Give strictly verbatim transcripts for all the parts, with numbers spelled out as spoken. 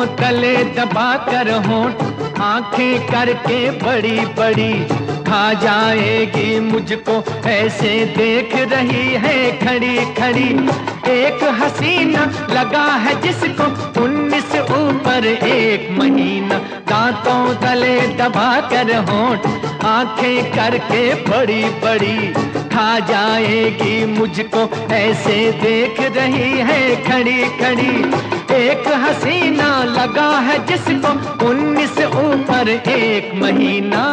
दांतों तले दबा कर होंठ आंखें करके बड़ी बड़ी खा जाएगी मुझको ऐसे देख रही है खड़ी खड़ी। एक हसीना लगा है जिसको उन्नीस ऊपर एक महीना, दांतों तले दबा कर होंठ आंखें करके बड़ी बड़ी खा जाएगी मुझको ऐसे देख रही है खड़ी खड़ी। एक हसीना लगा है जिसको उन्नीस ऊपर एक महीना।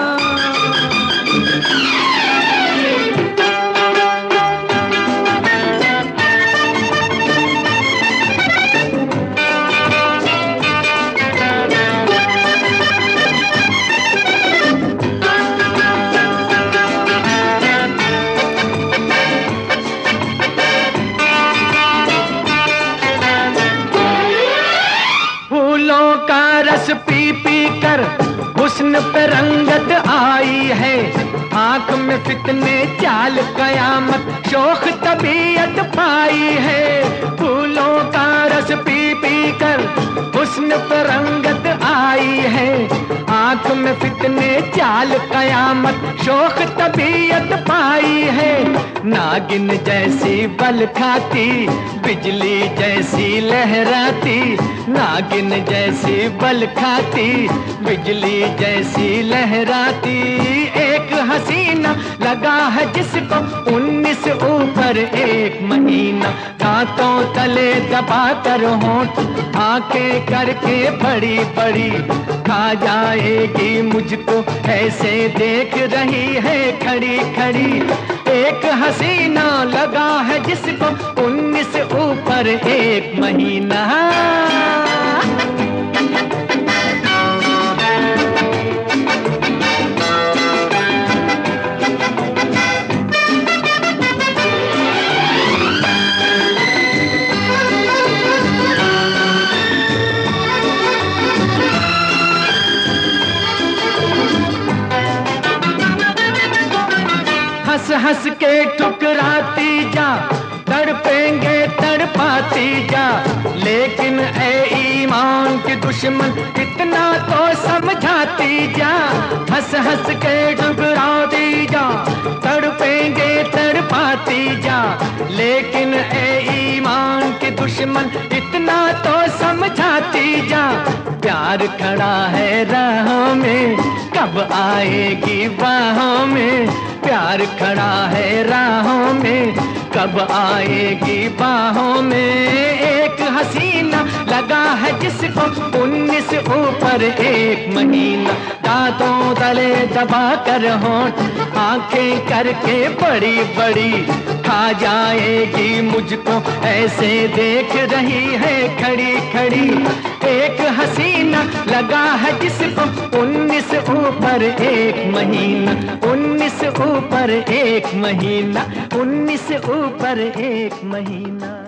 फूलों का रस पी पी कर हुस्न पे रंगत आई है, आंख में फितने चाल कयामत शोख तबीयत पाई है। फूलों का रस पी पी कर हुस्न पे रंगत आई है, आंख में फितने चाल कयामत शोख तबीयत पाई है। नागिन जैसी बल खाती बिजली जैसी लहराती, नागिन जैसी बल खाती बिजली जैसी लहराती। एक हसीना लगा है जिसको उन्नीस ऊपर एक महीना, दांतों तले दबा कर होंठ आंखें करके बड़ी बड़ी खा जाएगी मुझको ऐसे देख रही है खड़ी खड़ी। एक हसीना लगा है जिसको उन्नीस ऊपर एक महीना। हंस हंस के ठुकराती जा, तड़पेंगे तड़पाती जा, लेकिन ए ईमान के दुश्मन इतना तो समझाती जा। हंस हंस के ठुकराती जा, तड़पेंगे तड़पाती जा, लेकिन ए ईमान के दुश्मन इतना तो समझाती जा। प्यार खड़ा है राहों में कब आएगी बाहों में, प्यार खड़ा है राहों में कब आएगी बाहों में। एक हसीना लगा है जिसको उन्नीस ऊपर एक महीना, दांतों तले दबा कर होंठ आंखें करके बड़ी बड़ी खा जाएगी मुझको ऐसे देख रही है खड़ी खड़ी। एक हसीना लगा है जिसको उन्नीस ऊपर एक महीना, उन्नीस ऊपर एक महीना, उन्नीस ऊपर एक महीना।